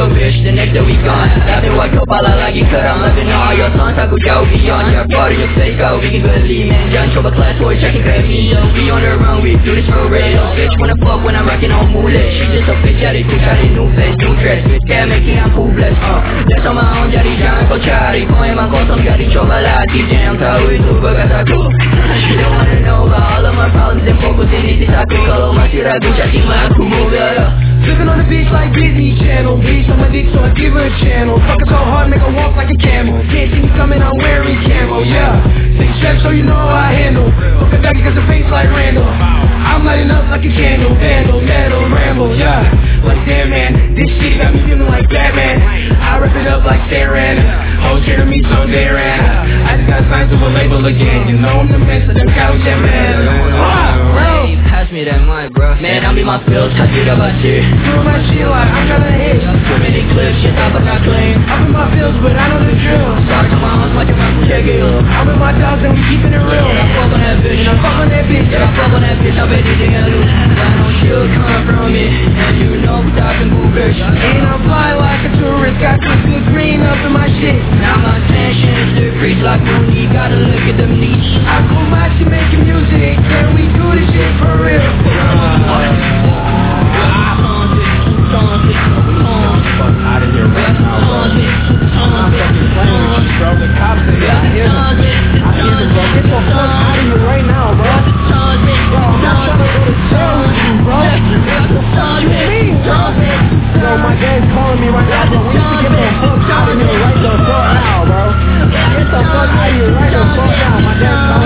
bitch, the next day we gone. Sabi wag ko pala lagi karang labi na ayos lang. Tago jauh beyond your body, your face out. We can believe man, John Choba class boy, checking Grammy. We on the run, we do this for real. Bitch wanna fuck when I'm rocking on Mule. She just a bitch, yeah, they cool, shawty, new face, new dress. Bitch can't make it, I'm cool blessed. That's on my own, jadi jangan kau cari. Kau emang kosong, jadi coba latih. Jangan tahu itu bekas aku. She don't wanna know about all of my problems and focus in this aku. Kalau masih ragu, cacing aku move ya. Living on the beach like Disney Channel. Beach on my dick so I give her a channel. Fucking so hard make her walk like a camel. Can't see me coming, I'm wearing camo, yeah. Six straps so you know how I handle. Fuck a ducky cause her face like Randall. I'm lighting up like a candle. Vandal, metal, ramble, yeah. Like damn man, this shit got me feeling like Batman. I rip it up like Saran. Hoes scared of me so daring. I just got signed to a label again. You know I'm the best of them couch and man. Pass me that mic, bro. Man, I'm in my field, touch it up, I see. Doing my shit like I'm gonna hit. Too many clips, shit up, but not clean. I'm in my fields, but I know the drill. Sorry to my hoes, watch your mouth, check it up. I'm with my dogs and we keeping it real. I fuck on that bitch, I fuck on that bitch. yeah, I fuck on that bitch, I bet you think I lose. I know she'll come from me, and you know we talking boo bitch. And I'm fly like a tourist, got twisted green up in my shit. Now my attention is decreased like Mooney, gotta look at them knees. I pull my shit making music, can we do this shit for real? Out of here right now, bro. I'm not fucking playing with you, bro. The cops are here. I hear them, bro. Get the fuck out of here right now, bro. Bro, I'm not trying to go to jail with you, bro. What the fuck you mean, bro? Yo, my dad's calling me right now, bro. We need to get the fuck out of here right the fuck now, bro. Get the fuck out of here right the fuck now. My dad's calling me.